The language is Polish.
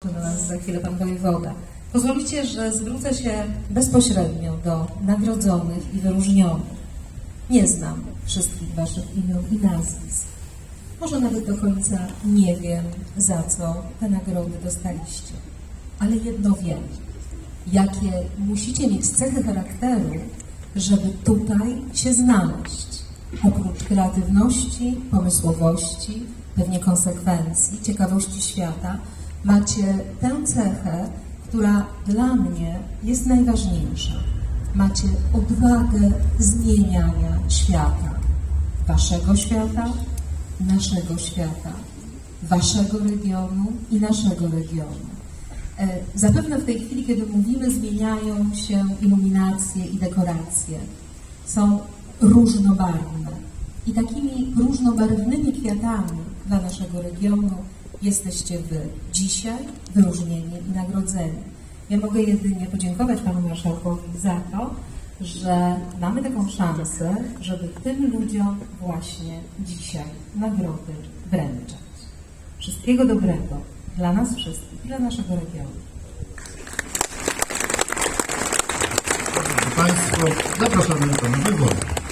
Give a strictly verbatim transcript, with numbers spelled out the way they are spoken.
do nas za chwilę pan wojewoda. Pozwolicie, że zwrócę się bezpośrednio do nagrodzonych i wyróżnionych. Nie znam wszystkich waszych imion i nazwisk. Może nawet do końca nie wiem, za co te nagrody dostaliście. Ale jedno wiem. Jakie musicie mieć cechy charakteru, żeby tutaj się znaleźć. Oprócz kreatywności, pomysłowości, pewnie konsekwencji, ciekawości świata, macie tę cechę, która dla mnie jest najważniejsza. Macie odwagę zmieniania świata. Waszego świata, naszego świata, waszego regionu i naszego regionu. Zapewne w tej chwili, kiedy mówimy, zmieniają się iluminacje i dekoracje. Są różnobarwne. I takimi różnobarwnymi kwiatami dla naszego regionu jesteście wy dzisiaj, wyróżnieni i nagrodzeni. Ja mogę jedynie podziękować panu marszałkowi za to, że mamy taką szansę, żeby tym ludziom właśnie dzisiaj nagrody wręczać. Wszystkiego dobrego dla nas wszystkich i dla naszego regionu. Państwo, zapraszamy na pana wyboru.